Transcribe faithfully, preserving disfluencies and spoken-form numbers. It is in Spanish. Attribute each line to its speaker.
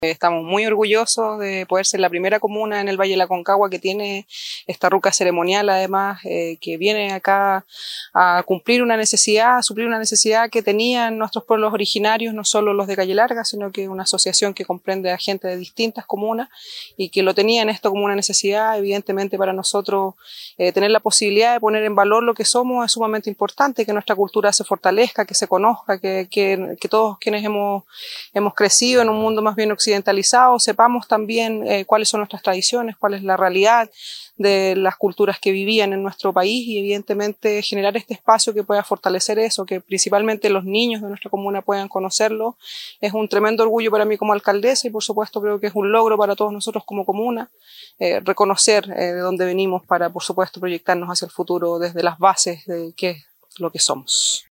Speaker 1: Estamos muy orgullosos de poder ser la primera comuna en el Valle de la Aconcagua que tiene esta ruca ceremonial, además, eh, que viene acá a cumplir una necesidad, a suplir una necesidad que tenían nuestros pueblos originarios, no solo los de Calle Larga, sino que una asociación que comprende a gente de distintas comunas y que lo tenían esto como una necesidad. Evidentemente para nosotros eh, tener la posibilidad de poner en valor lo que somos es sumamente importante, que nuestra cultura se fortalezca, que se conozca, que, que, que todos quienes hemos, hemos crecido en un mundo más bien occidental sepamos también eh, cuáles son nuestras tradiciones, cuál es la realidad de las culturas que vivían en nuestro país y evidentemente generar este espacio que pueda fortalecer eso, que principalmente los niños de nuestra comuna puedan conocerlo. Es un tremendo orgullo para mí como alcaldesa y por supuesto creo que es un logro para todos nosotros como comuna, eh, reconocer eh, de dónde venimos para por supuesto proyectarnos hacia el futuro desde las bases de qué es lo que somos.